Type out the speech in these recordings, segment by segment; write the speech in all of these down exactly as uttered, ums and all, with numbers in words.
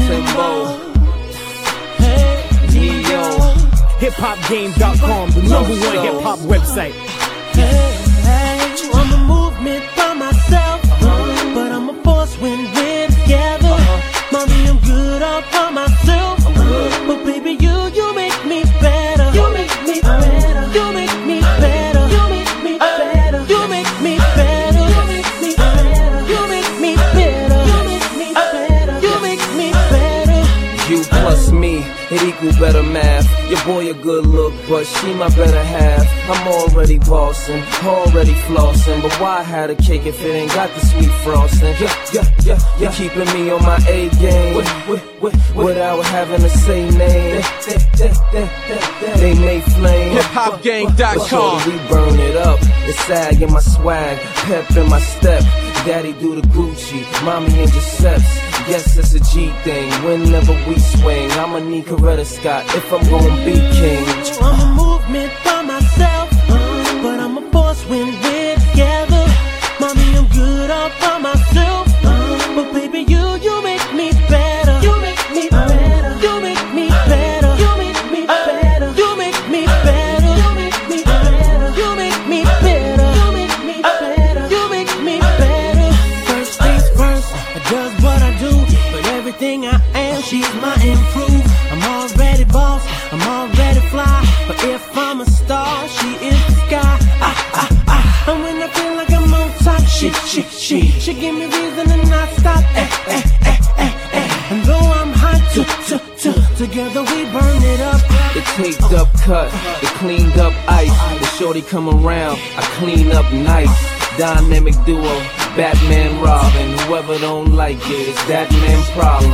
Timbo, Neo, hip hop game dot com, the number one hip hop website. Hey, hey, I'm a movement by myself, uh-huh. but I'm a force when we're together. Uh-huh. Mommy, I'm good all by myself, uh-huh. but baby, you, you make me better. You make me better. You make me better. You make me better. You make me better. You make me better. You make me better. You make me better. You make me better. You plus me, it equal better math. Your boy a good look, but she my better half. I'm already bossing, already flossing, but why have a cake if it ain't got the sweet frosting? Yeah, yeah, yeah, yeah. You keeping me on my A game with, with, with, without having to say name. They may flame. hip hop gang dot com. We burn it up. The sag in my swag, pep in my step. Daddy do the Gucci, mommy in Giuseppe's. Yes, it's a G thing. Whenever we swing, I'ma need Coretta Scott if I'm gonna be king. I'm a movement by myself, uh, but I'm a force when we're together. Mommy, I'm good all by myself, uh, but baby, you, you make me better. You make me better. You make me better. You make me better. You make me better. You make me better. You make me better. You make me better. You make me better. First things first, I does what I do, but everything I am, she's my improve. I'm already boss, I'm already fly, but if I'm a star, she is the sky. Ah, ah, ah. And when I feel like I'm on top, she, she, she, she give me reason to not stop. Eh, eh, eh, eh, eh. And though I'm hot, t, t, t, together we burn it up. The taped up cut, the cleaned up ice. The shorty come around, I clean up nice. Dynamic duo, Batman, Robin. Whoever don't like it, it's that man problem.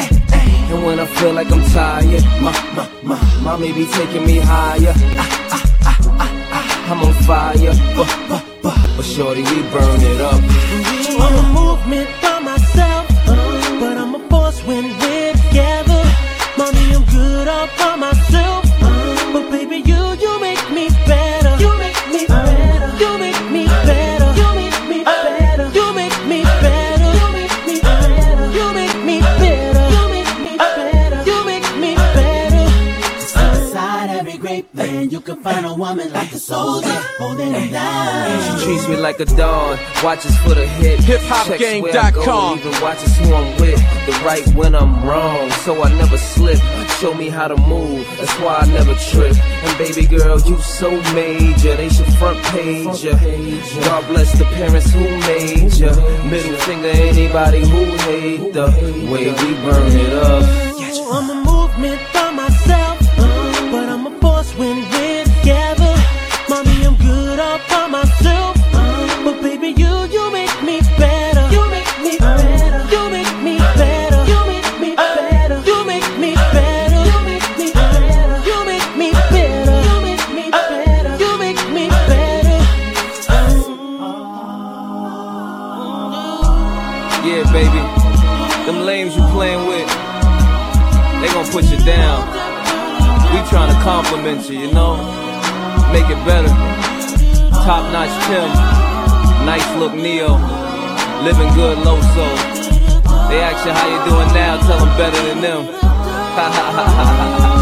And when I feel like I'm tired, my, my, my, mommy be taking me higher. Ah, ah, ah, ah, ah, I'm on fire, but, but, but, but shorty, we burn it up. I'm a movement by myself, uh, but I'm a force when we're together. Mommy, I'm good all by myself, uh, but baby, you, you make me better. You make me better. You make me better. You make me better. You make me better. You make me better. You make me better. You make me better. You make me better. Inside every great man, you can find a woman like a soldier, holding him down. She treats me like a dog, watches for the hit. hip hop gang dot com. Even watches who I'm with, the right when I'm wrong, so I never slip. Show me how to move, that's why I never trip. And baby girl, you so major, they should front page ya. God bless the parents who made ya. Middle finger anybody who hate the way we burn it up. I'm a movement by myself, uh, but I'm a force when we're together. Mommy, I'm good all by myself, uh, but baby, you, you make me better. You make me better. You make me better. You make me better. You make me better. You make me better. You make me better. You make me better. You make me better. Yeah, baby, them lames you playing with, they gon' put you down. We tryna compliment you, you know, make it better. Top notch Tim, nice look Neo, living good Loso. They ask you how you doing now, tell them better than them. Ha ha ha ha ha.